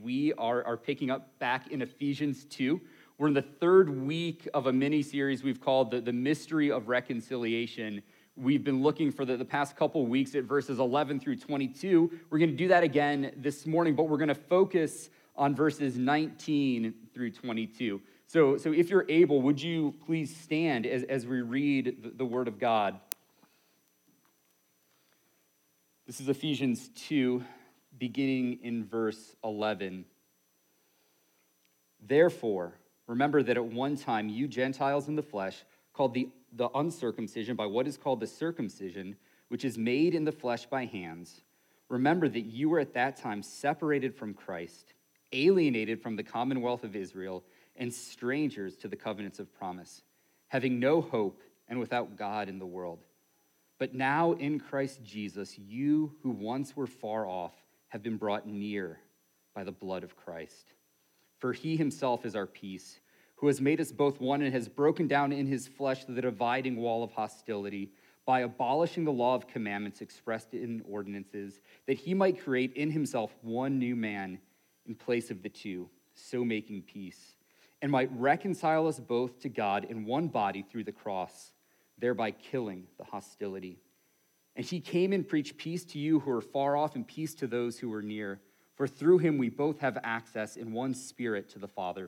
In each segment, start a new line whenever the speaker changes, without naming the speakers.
We are picking up back in Ephesians 2. We're in the third week of a mini-series we've called the Mystery of Reconciliation. We've been looking for the past couple weeks at verses 11 through 22. We're going to do that again this morning, but we're going to focus on verses 19 through 22. So if you're able, would you please stand as we read the Word of God? This is Ephesians 2, beginning in verse 11. Therefore, remember that at one time you Gentiles in the flesh, called the uncircumcision by what is called the circumcision, which is made in the flesh by hands, remember that you were at that time separated from Christ, alienated from the commonwealth of Israel, and strangers to the covenants of promise, having no hope and without God in the world. But now in Christ Jesus, you who once were far off have been brought near by the blood of Christ. For he himself is our peace, who has made us both one and has broken down in his flesh the dividing wall of hostility by abolishing the law of commandments expressed in ordinances, that he might create in himself one new man in place of the two, so making peace, and might reconcile us both to God in one body through the cross, thereby killing the hostility. And he came and preached peace to you who are far off and peace to those who are near. For through him we both have access in one spirit to the Father.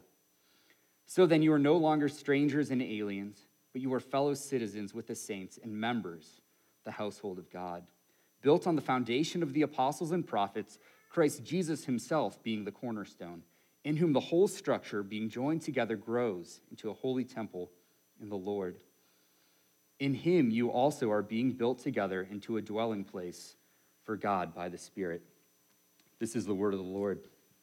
So then you are no longer strangers and aliens, but you are fellow citizens with the saints and members of the household of God, built on the foundation of the apostles and prophets, Christ Jesus himself being the cornerstone, in whom the whole structure being joined together grows into a holy temple in the Lord. In him you also are being built together into a dwelling place for God by the Spirit. This is the word of the Lord.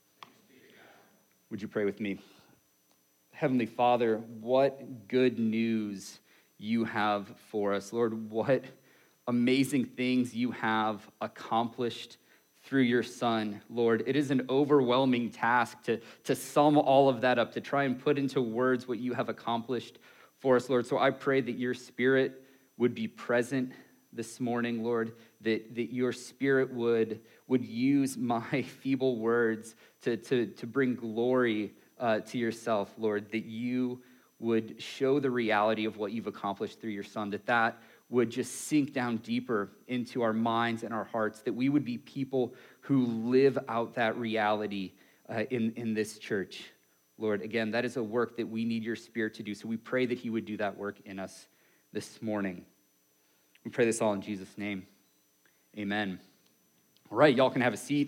Would you pray with me? Heavenly Father, what good news you have for us. Lord, what amazing things you have accomplished through your Son. Lord, it is an overwhelming task to sum all of that up, to try and put into words what you have accomplished for us, Lord. So I pray that your Spirit would be present this morning, Lord, that your Spirit would use my feeble words to bring glory to yourself, Lord, that you would show the reality of what you've accomplished through your Son, that would just sink down deeper into our minds and our hearts, that we would be people who live out that reality in this church. Lord, again, that is a work that we need your Spirit to do, so we pray that he would do that work in us this morning. We pray this all in Jesus' name. Amen. All right, y'all can have a seat.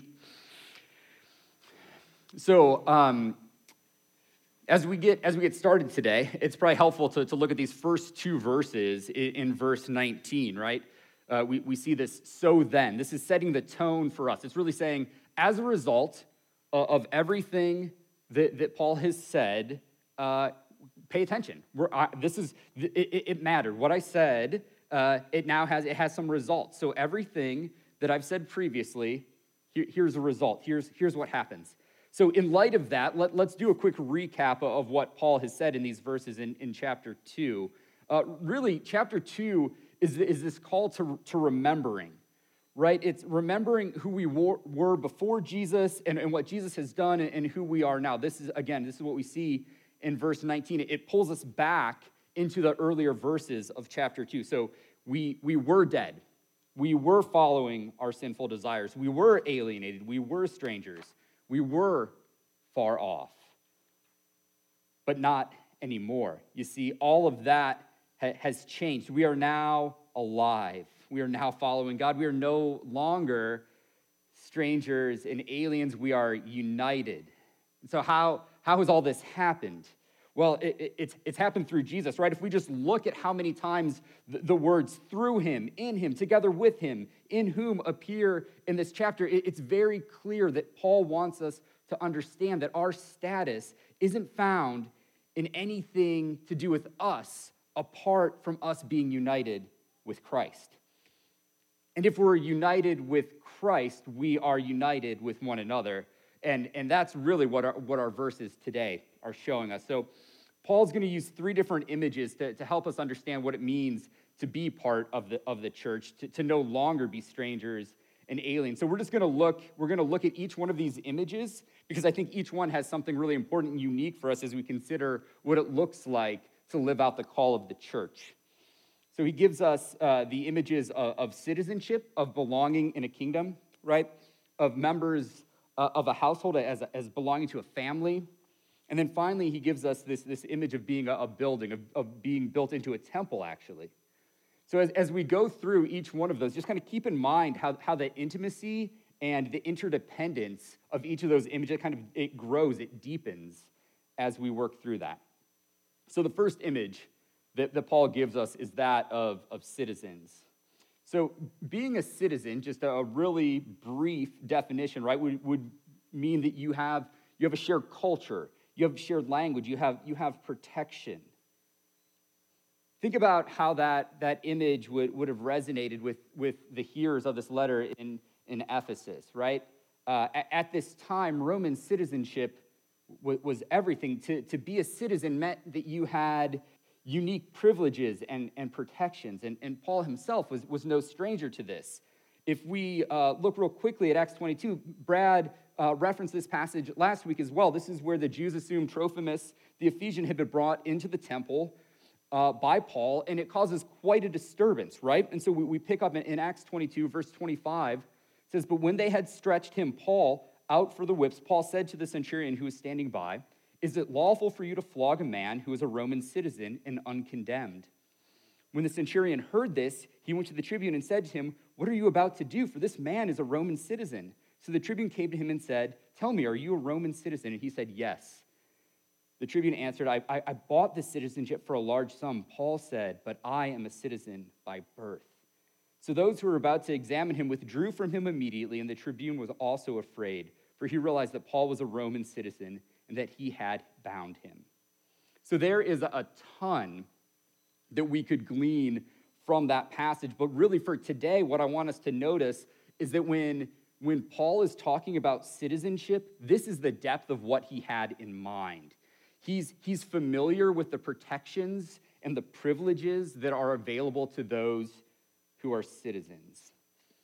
So, as we get started today, it's probably helpful to look at these first two verses in verse 19, right? We see this, so then. This is setting the tone for us. It's really saying, as a result of everything that Paul has said, pay attention. It mattered. What I said, it has some results. So everything that I've said previously, here's a result. Here's what happens. So in light of that, let's do a quick recap of what Paul has said in these verses in chapter 2. Really, chapter 2 is this call to remembering, right? It's remembering who we were before Jesus and what Jesus has done and who we are now. This is what we see in verse 19. It pulls us back into the earlier verses of chapter 2. So we were dead. We were following our sinful desires. We were alienated. We were strangers. We were far off, but not anymore. You see, all of that has changed. We are now alive. We are now following God. We are no longer strangers and aliens. We are united. And so how has all this happened? Well, it's happened through Jesus, right? If we just look at how many times the words through him, in him, together with him, in whom appear in this chapter, it's very clear that Paul wants us to understand that our status isn't found in anything to do with us apart from us being united with Christ. And if we're united with Christ, we are united with one another. And that's really what our verses today are showing us. So Paul's going to use three different images to help us understand what it means to be part of the church, to no longer be strangers an alien. So we're going to look at each one of these images because I think each one has something really important and unique for us as we consider what it looks like to live out the call of the church. So he gives us the images of citizenship, of belonging in a kingdom, right? Of members of a household as belonging to a family. And then finally, he gives us this image of being a building, of being built into a temple, actually. So as we go through each one of those, just kind of keep in mind how the intimacy and the interdependence of each of those images, it grows, it deepens as we work through that. So the first image that Paul gives us is that of citizens. So being a citizen, just a really brief definition, right, would mean that you have a shared culture, you have shared language, you have protection. Think about how that image would have resonated with the hearers of this letter in Ephesus, right? At this time, Roman citizenship was everything. To be a citizen meant that you had unique privileges and protections, and Paul himself was no stranger to this. If we look real quickly at Acts 22, Brad referenced this passage last week as well. This is where the Jews assumed Trophimus, the Ephesian, had been brought into the temple by Paul, and it causes quite a disturbance, right? And so we pick up in Acts 22, verse 25, it says, "But when they had stretched him, Paul, out for the whips, Paul said to the centurion who was standing by, 'Is it lawful for you to flog a man who is a Roman citizen and uncondemned?' When the centurion heard this, he went to the tribune and said to him, 'What are you about to do? For this man is a Roman citizen.' So the tribune came to him and said, 'Tell me, are you a Roman citizen?' And he said, 'Yes.' The tribune answered, I bought this citizenship for a large sum.' Paul said, 'But I am a citizen by birth.' So those who were about to examine him withdrew from him immediately, and the tribune was also afraid, for he realized that Paul was a Roman citizen and that he had bound him." So there is a ton that we could glean from that passage. But really for today, what I want us to notice is that when Paul is talking about citizenship, this is the depth of what he had in mind. He's familiar with the protections and the privileges that are available to those who are citizens.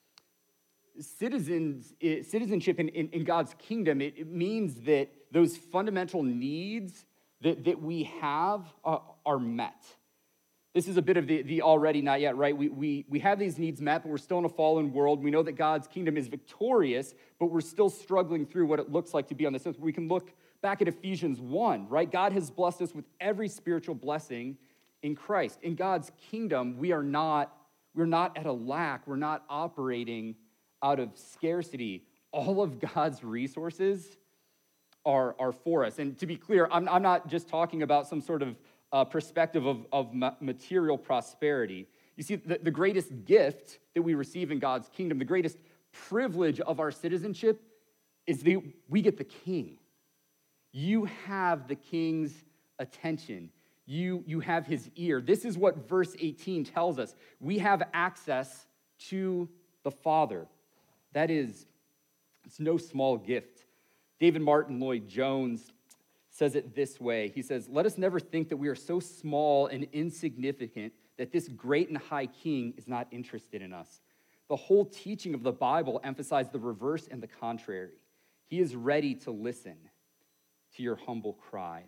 Citizenship in God's kingdom, it means that those fundamental needs that we have are met. This is a bit of the already not yet, right? We have these needs met, but we're still in a fallen world. We know that God's kingdom is victorious, but we're still struggling through what it looks like to be on this earth. We can look back at Ephesians 1, right? God has blessed us with every spiritual blessing in Christ. In God's kingdom, we're not at a lack. We're not operating out of scarcity. All of God's resources are for us. And to be clear, I'm not just talking about some sort of perspective of material prosperity. You see, the greatest gift that we receive in God's kingdom, the greatest privilege of our citizenship is that we get the king. You have the king's attention. You have his ear. This is what verse 18 tells us. We have access to the Father. It's no small gift. David Martin Lloyd-Jones says it this way. He says, "Let us never think that we are so small and insignificant that this great and high king is not interested in us. The whole teaching of the Bible emphasizes the reverse and the contrary. He is ready to listen to your humble cry."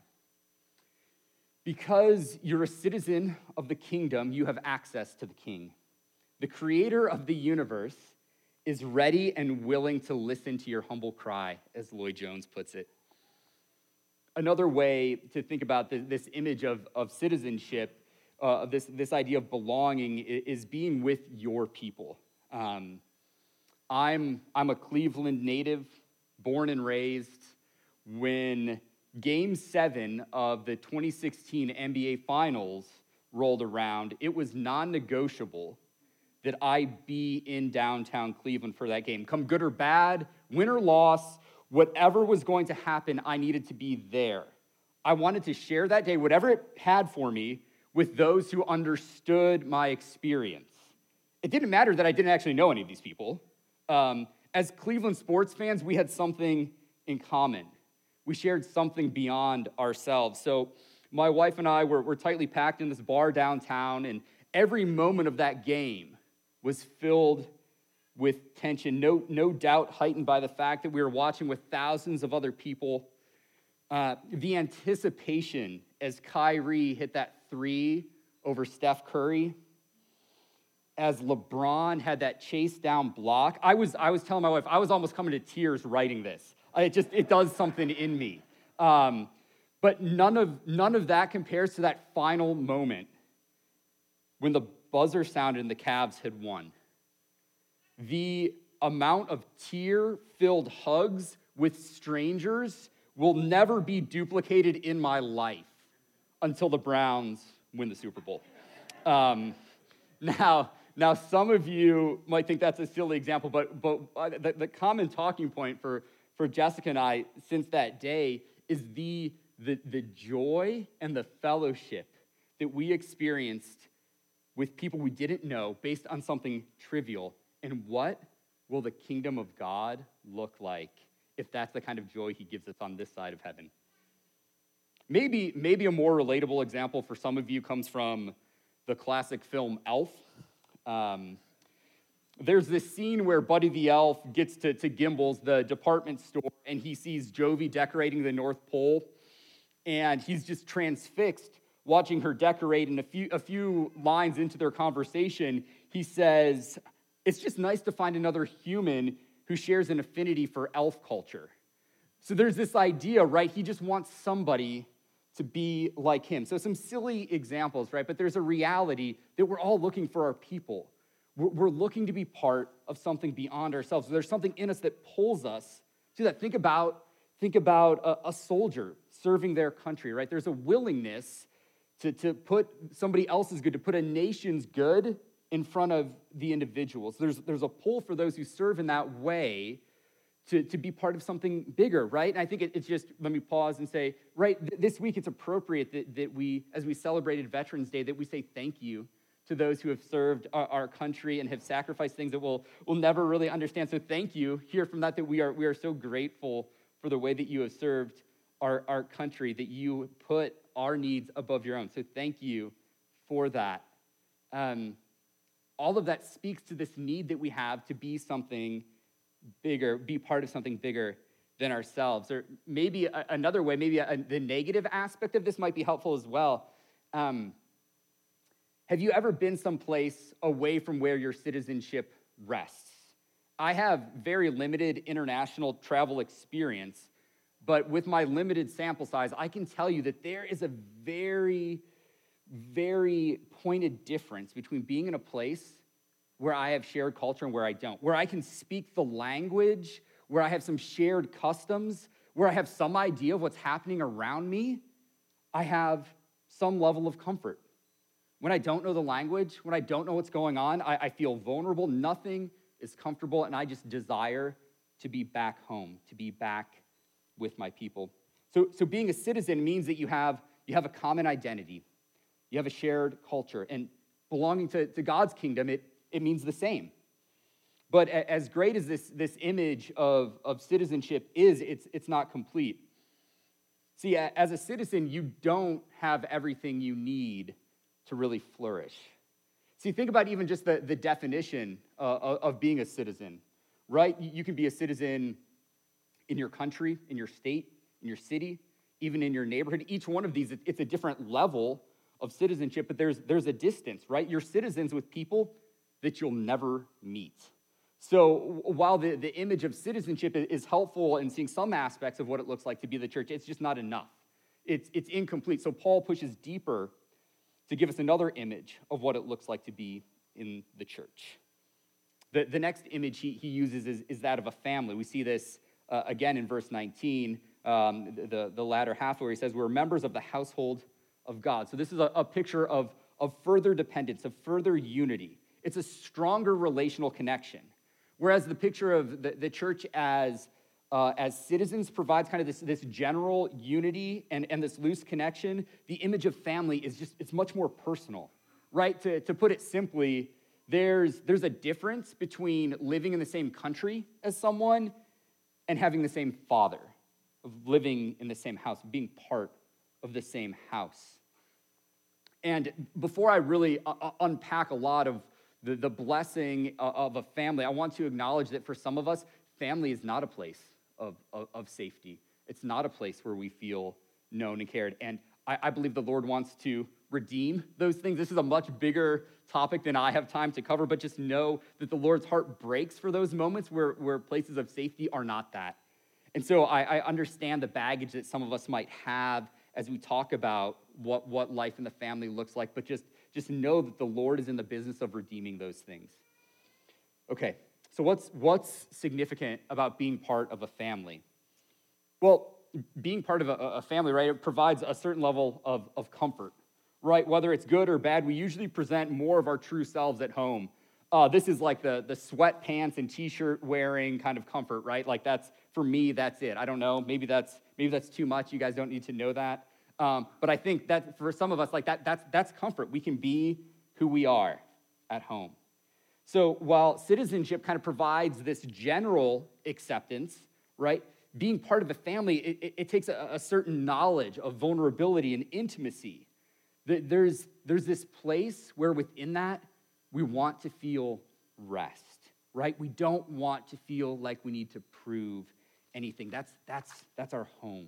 Because you're a citizen of the kingdom, you have access to the king. The creator of the universe is ready and willing to listen to your humble cry, as Lloyd-Jones puts it. Another way to think about this image of citizenship, this idea of belonging, is being with your people. I'm a Cleveland native, born and raised. When Game 7 of the 2016 NBA Finals rolled around, it was non-negotiable that I be in downtown Cleveland for that game. Come good or bad, win or loss, whatever was going to happen, I needed to be there. I wanted to share that day, whatever it had for me, with those who understood my experience. It didn't matter that I didn't actually know any of these people. As Cleveland sports fans, we had something in common. We shared something beyond ourselves. So my wife and I were tightly packed in this bar downtown, and every moment of that game was filled with tension, no doubt heightened by the fact that we were watching with thousands of other people. The anticipation as Kyrie hit that three over Steph Curry, as LeBron had that chase down block. I was telling my wife, I was almost coming to tears writing this. It does something in me. But none of that compares to that final moment when the buzzer sounded and the Cavs had won. The amount of tear-filled hugs with strangers will never be duplicated in my life until the Browns win the Super Bowl. Now, some of you might think that's a silly example, but the common talking point for Jessica and I since that day is the joy and the fellowship that we experienced with people we didn't know based on something trivial. And what will the kingdom of God look like if that's the kind of joy he gives us on this side of heaven? Maybe a more relatable example for some of you comes from the classic film Elf. There's this scene where Buddy the Elf gets to Gimbel's, the department store, and he sees Jovi decorating the North Pole, and he's just transfixed watching her decorate. And a few lines into their conversation, he says, "It's just nice to find another human who shares an affinity for elf culture." So there's this idea, right? He just wants somebody to be like him. So some silly examples, right? But there's a reality that we're all looking for our people. We're looking to be part of something beyond ourselves. There's something in us that pulls us to that. Think about a soldier serving their country, right? There's a willingness to put somebody else's good, to put a nation's good in front of the individuals. There's a pull for those who serve in that way to be part of something bigger, right? And I think it's just, let me pause and say, right, this week it's appropriate that we, as we celebrated Veterans Day, that we say thank you to those who have served our country and have sacrificed things that we'll never really understand. So thank you. Hear from that we are so grateful for the way that you have served our country, that you put our needs above your own. So thank you for that. All of that speaks to this need that we have to be something bigger, be part of something bigger than ourselves. Or maybe another way, the negative aspect of this might be helpful as well. Have you ever been someplace away from where your citizenship rests? I have very limited international travel experience, but with my limited sample size, I can tell you that there is a very, very pointed difference between being in a place where I have shared culture and where I don't, where I can speak the language, where I have some shared customs, where I have some idea of what's happening around me. I have some level of comfort. When I don't know the language, when I don't know what's going on, I feel vulnerable. Nothing is comfortable, and I just desire to be back home, to be back with my people. So being a citizen means that you have a common identity. You have a shared culture. And belonging to God's kingdom, it means the same. But as great as this image of citizenship is, it's not complete. See, as a citizen, you don't have everything you need to really flourish. See, think about even just the definition of being a citizen, right? You can be a citizen in your country, in your state, in your city, even in your neighborhood. Each one of these, it's a different level of citizenship, but there's a distance, right? You're citizens with people that you'll never meet. So while the image of citizenship is helpful in seeing some aspects of what it looks like to be the church, it's just not enough. It's incomplete. So Paul pushes deeper to give us another image of what it looks like to be in the church. The next image he uses is that of a family. We see this again in verse 19, the latter half where he says, we're members of the household of God. So this is a picture of further dependence, of further unity. It's a stronger relational connection. Whereas the picture of the church as citizens provides kind of this general unity and this loose connection, the image of family it's much more personal, right? To put it simply, there's a difference between living in the same country as someone and having the same father, of living in the same house, being part of the same house. And before I really unpack a lot of the blessing of a family, I want to acknowledge that for some of us, family is not a place of safety. It's not a place where we feel known and cared. And I believe the Lord wants to redeem those things. This is a much bigger topic than I have time to cover, but just know that the Lord's heart breaks for those moments where places of safety are not that. And so I understand the baggage that some of us might have as we talk about what life in the family looks like, but just know that the Lord is in the business of redeeming those things. Okay, so what's significant about being part of a family? Well, being part of a family, right, it provides a certain level of comfort, right? Whether it's good or bad, we usually present more of our true selves at home. This is like the sweatpants and t-shirt wearing kind of comfort, right? Like for me, that's it. I don't know, maybe that's too much. You guys don't need to know that. But I think that for some of us, like that's comfort. We can be who we are at home. So while citizenship kind of provides this general acceptance, right? Being part of a family, it takes a certain knowledge of vulnerability and intimacy. There's this place where within that, we want to feel rest, right? We don't want to feel like we need to prove anything. That's our home.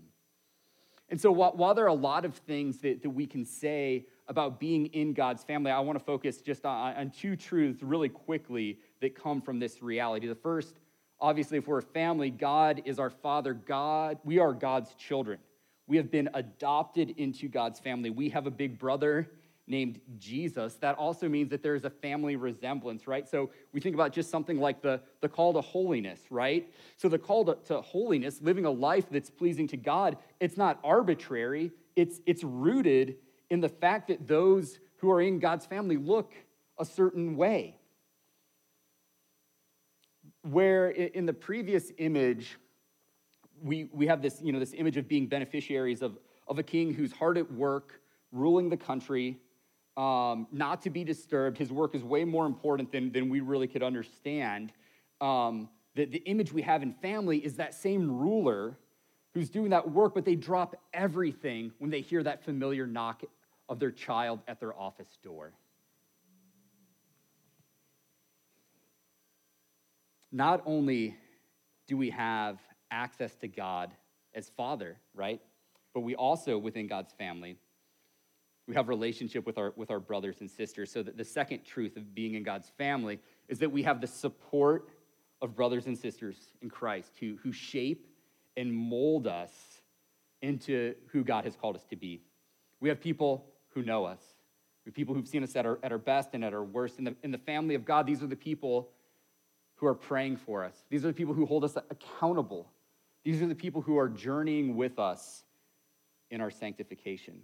And so while there are a lot of things that we can say about being in God's family, I want to focus just on two truths really quickly that come from this reality. The first, obviously, if we're a family, God is our Father. We are God's children. We have been adopted into God's family. We have a big brother named Jesus. That also means that there's a family resemblance, right? So we think about just something like the call to holiness, right? So the call to holiness, living a life that's pleasing to God, it's not arbitrary. It's rooted in the fact that those who are in God's family look a certain way. Where in the previous image, we have this, this image of being beneficiaries of a king who's hard at work, ruling the country, not to be disturbed. His work is way more important than we really could understand. The image we have in family is that same ruler who's doing that work, but they drop everything when they hear that familiar knock of their child at their office door. Not only do we have access to God as Father, right? But we also, within God's family, we have relationship with our brothers and sisters. So that the second truth of being in God's family is that we have the support of brothers and sisters in Christ who shape and mold us into who God has called us to be. We have people who know us. We have people who've seen us at our best and at our worst. In the family of God, these are the people who are praying for us. These are the people who hold us accountable. These are the people who are journeying with us in our sanctification.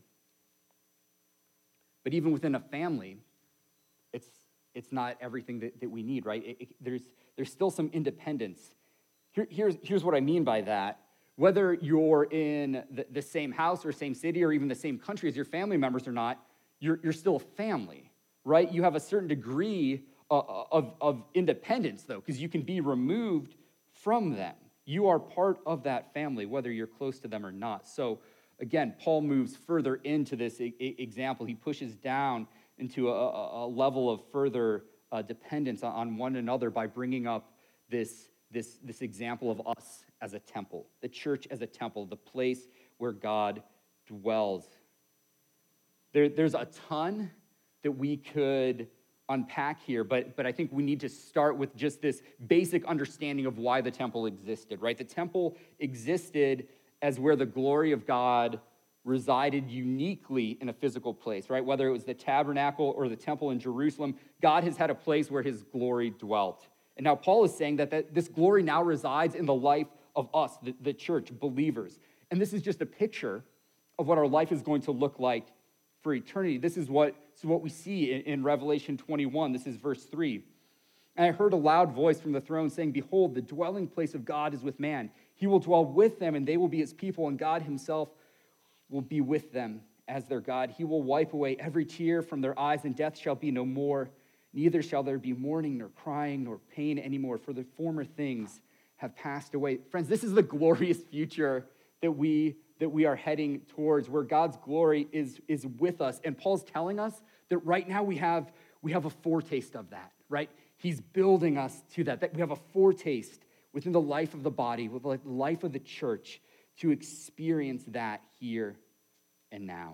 But even within a family, it's not everything that we need, right? There's still some independence. Here's what I mean by that. Whether you're in the same house or same city or even the same country as your family members or not, you're still a family, right? You have a certain degree of independence, though, because you can be removed from them. You are part of that family, whether you're close to them or not. So, again, Paul moves further into this example. He pushes down into a level of further dependence on one another by bringing up this example of us as a temple, the church as a temple, the place where God dwells. There's a ton that we could unpack here, but I think we need to start with just this basic understanding of why the temple existed, right? The temple existed as where the glory of God resided uniquely in a physical place, right? Whether it was the tabernacle or the temple in Jerusalem, God has had a place where his glory dwelt. And now Paul is saying that this glory now resides in the life of us, the church, believers. And this is just a picture of what our life is going to look like for eternity. This is what we see in Revelation 21. This is verse 3. And I heard a loud voice from the throne saying, "Behold, the dwelling place of God is with man. He will dwell with them, and they will be his people, and God himself will be with them as their God. He will wipe away every tear from their eyes, and death shall be no more. Neither shall there be mourning, nor crying, nor pain anymore, for the former things have passed away." Friends, this is the glorious future that we are heading towards, where God's glory is with us. And Paul's telling us that right now we have a foretaste of that, right? He's building us to that we have a foretaste within the life of the body, with the life of the church, to experience that here and now.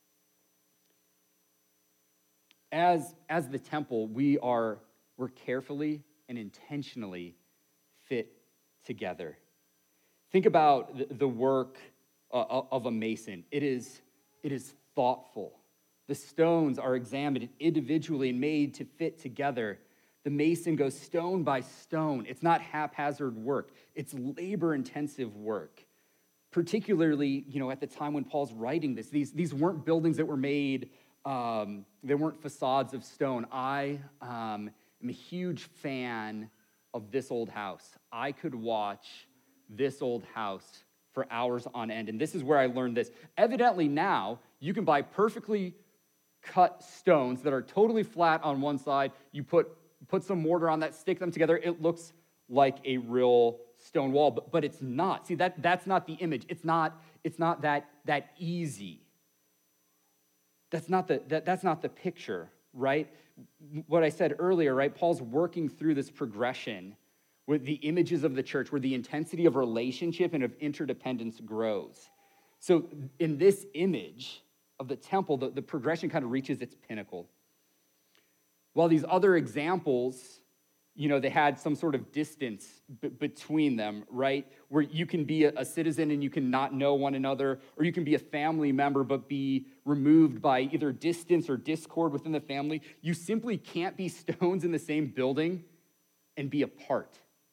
As the temple, we're carefully and intentionally fit together. Think about the work of a mason. It is thoughtful. The stones are examined individually and made to fit together. The mason goes stone by stone. It's not haphazard work. It's labor-intensive work. Particularly, at the time when Paul's writing this, these weren't buildings that were made, they weren't facades of stone. I am a huge fan of this old house. I could watch this old house for hours on end, and this is where I learned this. Evidently now, you can buy perfectly cut stones that are totally flat on one side. You put some mortar on that, stick them together. It looks like a real stone wall, but it's not. See, that's not the image. It's not that easy. That's not the picture, right? What I said earlier, right? Paul's working through this progression with the images of the church, where the intensity of relationship and of interdependence grows. So in this image of the temple, the progression kind of reaches its pinnacle. While these other examples, they had some sort of distance between them, right? Where you can be a citizen and you can not know one another, or you can be a family member but be removed by either distance or discord within the family. You simply can't be stones in the same building and be apart.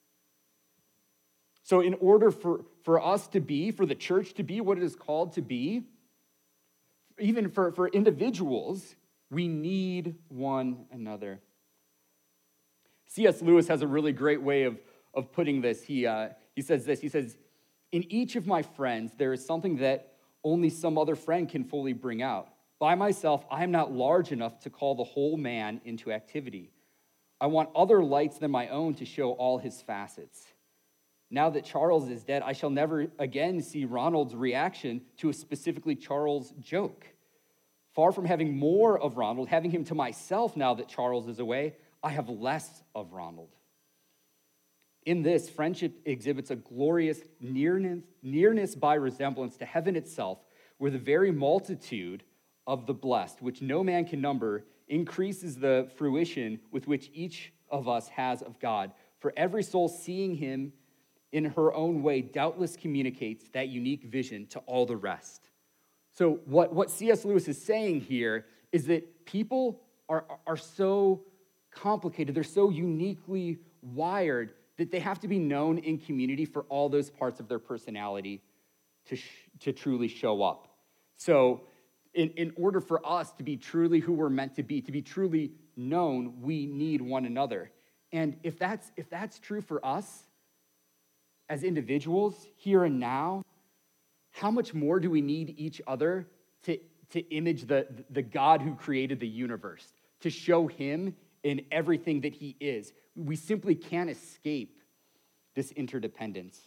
So in order for the church to be what it is called to be, even for individuals, we need one another. C.S. Lewis has a really great way of putting this. He says this. He says, "In each of my friends, there is something that only some other friend can fully bring out. By myself, I am not large enough to call the whole man into activity. I want other lights than my own to show all his facets. Now that Charles is dead, I shall never again see Ronald's reaction to a specifically Charles joke. Far from having more of Ronald, having him to myself now that Charles is away, I have less of Ronald. In this, friendship exhibits a glorious nearness by resemblance to heaven itself, where the very multitude of the blessed, which no man can number, increases the fruition with which each of us has of God. For every soul seeing him in her own way doubtless communicates that unique vision to all the rest." So what C.S. Lewis is saying here is that people are so complicated, they're so uniquely wired that they have to be known in community for all those parts of their personality to truly show up. So in order for us to be truly who we're meant to be truly known, we need one another. And if that's true for us as individuals here and now, how much more do we need each other to image the God who created the universe, to show him in everything that he is? We simply can't escape this interdependence.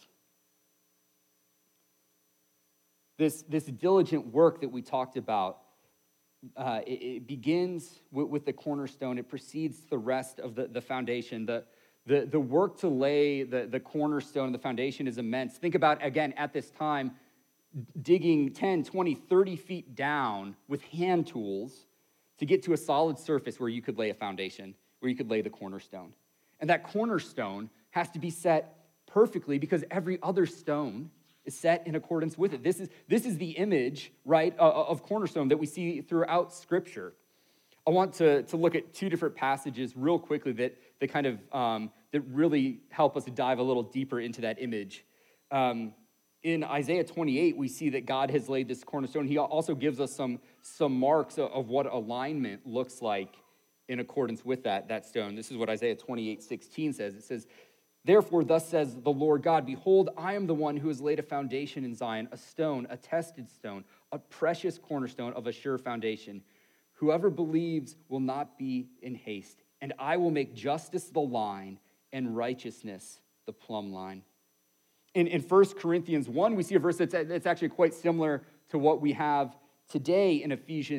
This diligent work that we talked about, it begins with the cornerstone. It precedes the rest of the foundation. The work to lay the cornerstone and the foundation is immense. Think about, again, at this time, digging 10, 20, 30 feet down with hand tools to get to a solid surface where you could lay a foundation, where you could lay the cornerstone. And that cornerstone has to be set perfectly because every other stone is set in accordance with it. This is the image, right, of cornerstone that we see throughout Scripture. I want to look at two different passages real quickly that kind of that really help us dive a little deeper into that image. In Isaiah 28, we see that God has laid this cornerstone. He also gives us some marks of what alignment looks like in accordance with that stone. This is what Isaiah 28:16 says. It says, "Therefore, thus says the Lord God, behold, I am the one who has laid a foundation in Zion, a stone, a tested stone, a precious cornerstone of a sure foundation. Whoever believes will not be in haste, and I will make justice the line and righteousness the plumb line." In 1 Corinthians 1, we see a verse that's actually quite similar to what we have today in Ephesians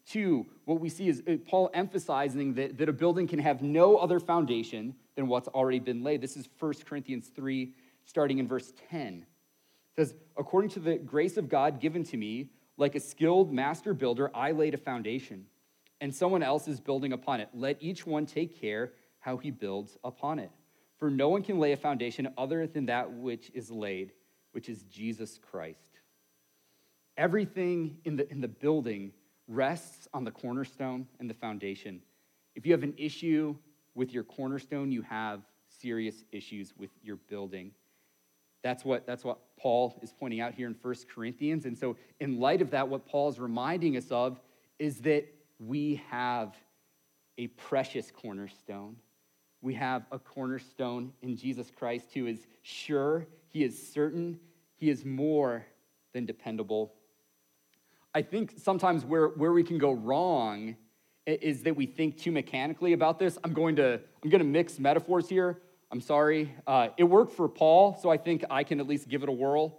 2, what we see is Paul emphasizing that a building can have no other foundation than what's already been laid. This is 1 Corinthians 3, starting in verse 10. It says, according to the grace of God given to me, like a skilled master builder, I laid a foundation, and someone else is building upon it. Let each one take care how he builds upon it. For no one can lay a foundation other than that which is laid, which is Jesus Christ. Everything in the building rests on the cornerstone and the foundation. If you have an issue with your cornerstone, you have serious issues with your building. That's what Paul is pointing out here in 1 Corinthians. And so in light of that, what Paul is reminding us of is that we have a precious cornerstone. We have a cornerstone in Jesus Christ who is sure, he is certain, he is more than dependable. I think sometimes where we can go wrong is that we think too mechanically about this. I'm going to mix metaphors here. I'm sorry. It worked for Paul, so I think I can at least give it a whirl.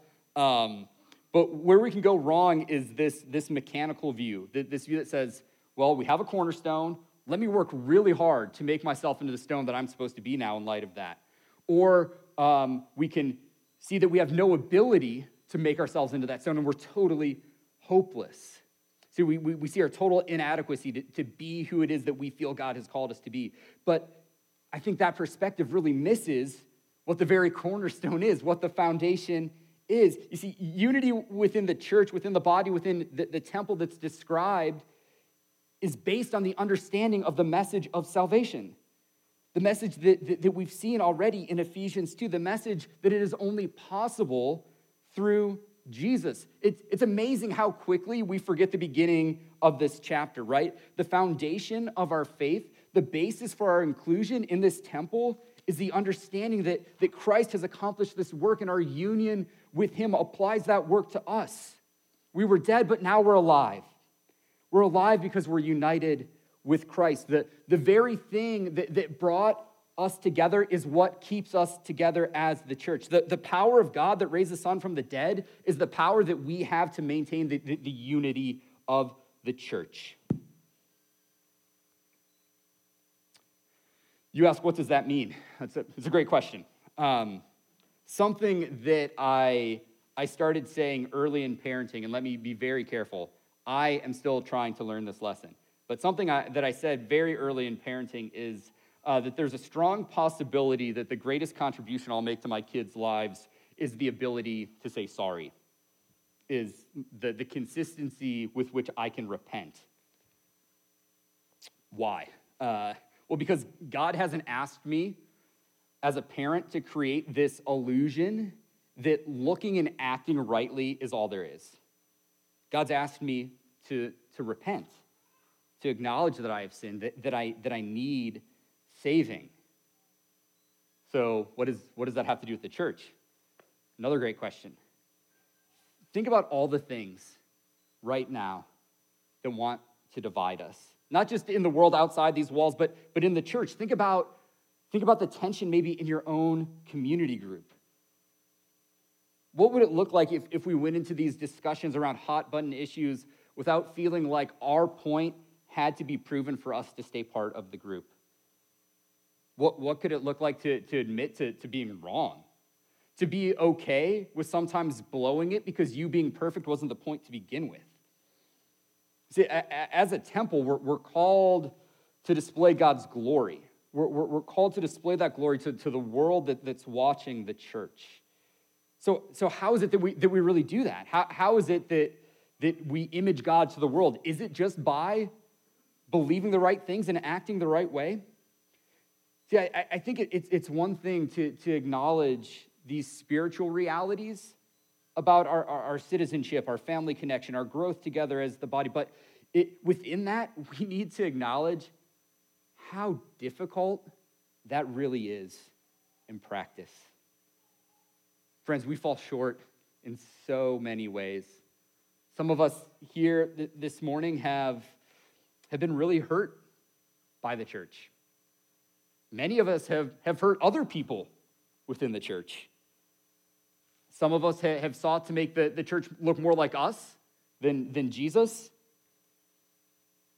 But where we can go wrong is this mechanical view, this view that says, well, we have a cornerstone. Let me work really hard to make myself into the stone that I'm supposed to be now in light of that. Or we can see that we have no ability to make ourselves into that stone, and we're totally hopeless. See, we see our total inadequacy to be who it is that we feel God has called us to be. But I think that perspective really misses what the very cornerstone is, what the foundation is. You see, unity within the church, within the body, within the temple that's described is based on the understanding of the message of salvation. The message that we've seen already in Ephesians 2, the message that it is only possible through Jesus. It's amazing how quickly we forget the beginning of this chapter, right? The foundation of our faith, the basis for our inclusion in this temple is the understanding that Christ has accomplished this work and our union with him applies that work to us. We were dead, but now we're alive. We're alive because we're united with Christ. The very thing that brought us together is what keeps us together as the church. The power of God that raised the Son from the dead is the power that we have to maintain the unity of the church. You ask, what does that mean? It's a great question. Something that I started saying early in parenting, and let me be very careful, I am still trying to learn this lesson. But something that I said very early in parenting is that there's a strong possibility that the greatest contribution I'll make to my kids' lives is the ability to say sorry, is the consistency with which I can repent. Why? Well, because God hasn't asked me as a parent to create this illusion that looking and acting rightly is all there is. God's asked me to repent, to acknowledge that I have sinned, that I need saving. So what does that have to do with the church? Another great question. Think about all the things right now that want to divide us. Not just in the world outside these walls, but in the church. Think about the tension maybe in your own community group. What would it look like if we went into these discussions around hot button issues without feeling like our point had to be proven for us to stay part of the group? What could it look like to admit to being wrong? To be okay with sometimes blowing it because you being perfect wasn't the point to begin with? See, as a temple, we're called to display God's glory. We're called to display that glory to the world that's watching the church. So how is it that we really do that? How is it that we image God to the world? Is it just by believing the right things and acting the right way? See, I think it's one thing to acknowledge these spiritual realities about our citizenship, our family connection, our growth together as the body. But within that, we need to acknowledge how difficult that really is in practice. Friends, we fall short in so many ways. Some of us here this morning have been really hurt by the church. Many of us have hurt other people within the church. Some of us have sought to make the church look more like us than Jesus.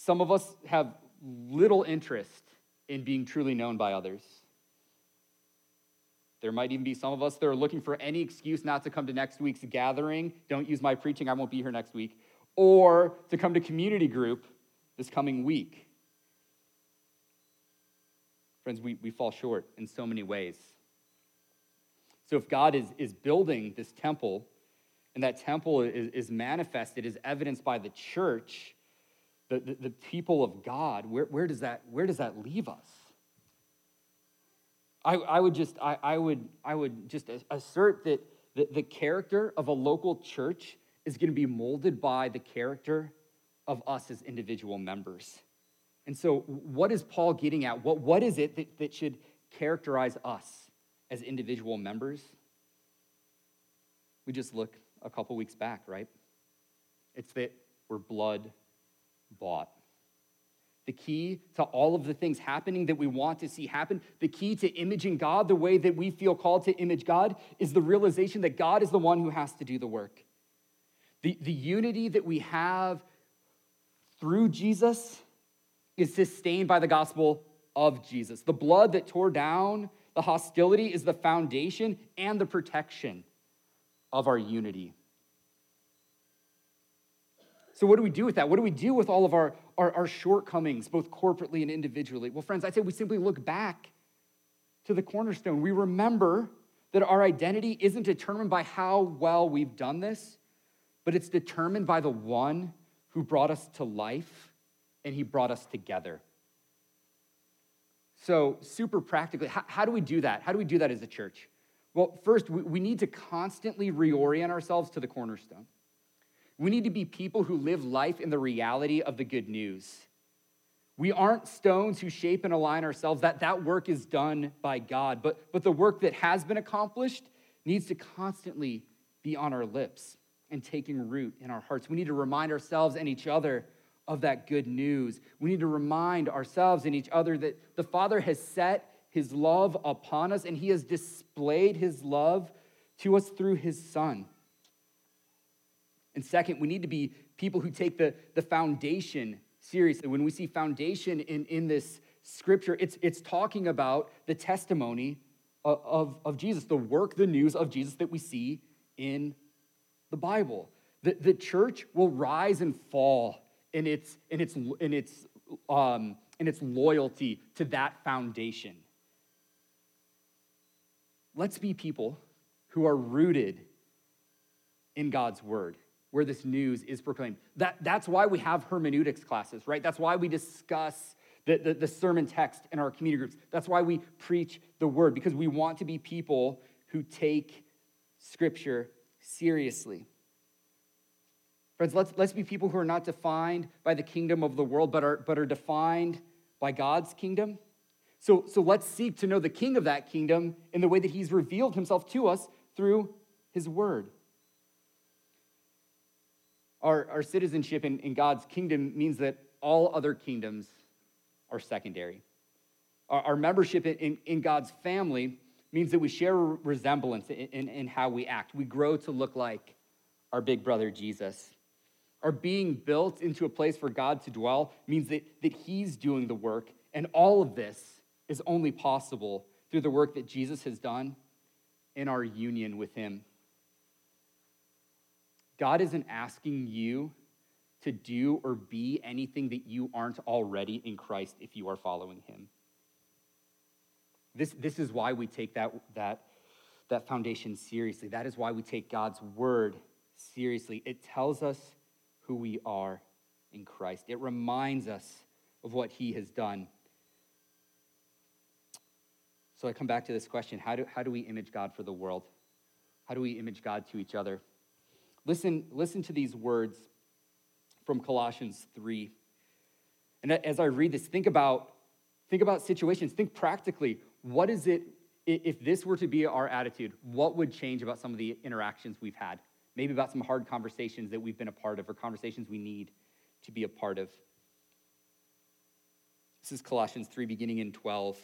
Some of us have little interest in being truly known by others. There might even be some of us that are looking for any excuse not to come to next week's gathering. Don't use my preaching, I won't be here next week. Or to come to community group this coming week. Friends, we fall short in so many ways. So if God is building this temple, and that temple is manifested, is evidenced by the church, the people of God, where does that leave us? I would just assert that the character of a local church is going to be molded by the character of us as individual members. And so what is Paul getting at? What is it that should characterize us as individual members? We just look a couple weeks back, right? It's that we're blood bought. The key to all of the things happening that we want to see happen, the key to imaging God the way that we feel called to image God, is the realization that God is the one who has to do the work. The unity that we have through Jesus is sustained by the gospel of Jesus. The blood that tore down the hostility is the foundation and the protection of our unity. So what do we do with that? What do we do with all of our shortcomings, both corporately and individually? Well, friends, I'd say we simply look back to the cornerstone. We remember that our identity isn't determined by how well we've done this, but it's determined by the one who brought us to life, and he brought us together. So super practically, how do we do that? How do we do that as a church? Well, first, we need to constantly reorient ourselves to the cornerstone. We need to be people who live life in the reality of the good news. We aren't stones who shape and align ourselves. That work is done by God. But the work that has been accomplished needs to constantly be on our lips and taking root in our hearts. We need to remind ourselves and each other of that good news. We need to remind ourselves and each other that the Father has set his love upon us, and he has displayed his love to us through his Son. And second, we need to be people who take the foundation seriously. When we see foundation in this scripture, it's talking about the testimony of Jesus, the work, the news of Jesus that we see in the Bible. The church will rise and fall in its loyalty to that foundation. Let's be people who are rooted in God's word, where this news is proclaimed. That's why we have hermeneutics classes, right? That's why we discuss the sermon text in our community groups. That's why we preach the word, because we want to be people who take Scripture seriously. Friends, let's be people who are not defined by the kingdom of the world, but are defined by God's kingdom. So let's seek to know the king of that kingdom in the way that he's revealed himself to us through his word. Our citizenship in God's kingdom means that all other kingdoms are secondary. Our membership in God's family means that we share a resemblance in how we act. We grow to look like our big brother Jesus. Our being built into a place for God to dwell means that he's doing the work, and all of this is only possible through the work that Jesus has done in our union with him. God isn't asking you to do or be anything that you aren't already in Christ if you are following him. This is why we take that foundation seriously. That is why we take God's word seriously. It tells us who we are in Christ. It reminds us of what he has done. So I come back to this question: how do we image God for the world? How do we image God to each other? Listen to these words from Colossians 3. And as I read this, think about situations. Think practically. What is it, if this were to be our attitude, what would change about some of the interactions we've had? Maybe about some hard conversations that we've been a part of, or conversations we need to be a part of. This is Colossians 3, beginning in 12.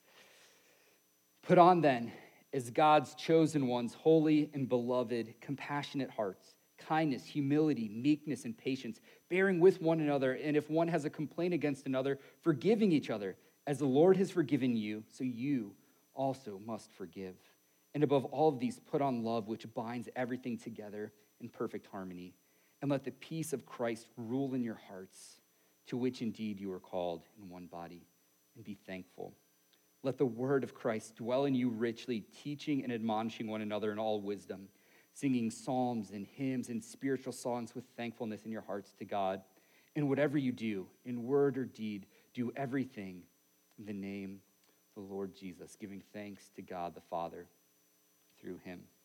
Put on then, as God's chosen ones, holy and beloved, compassionate hearts, kindness, humility, meekness, and patience, bearing with one another, and if one has a complaint against another, forgiving each other. As the Lord has forgiven you, so you also must forgive. And above all of these, put on love, which binds everything together in perfect harmony. And let the peace of Christ rule in your hearts, to which indeed you are called in one body, and be thankful. Let the word of Christ dwell in you richly, teaching and admonishing one another in all wisdom, singing psalms and hymns and spiritual songs with thankfulness in your hearts to God. And whatever you do, in word or deed, do everything in the name of the Lord Jesus, giving thanks to God the Father through him.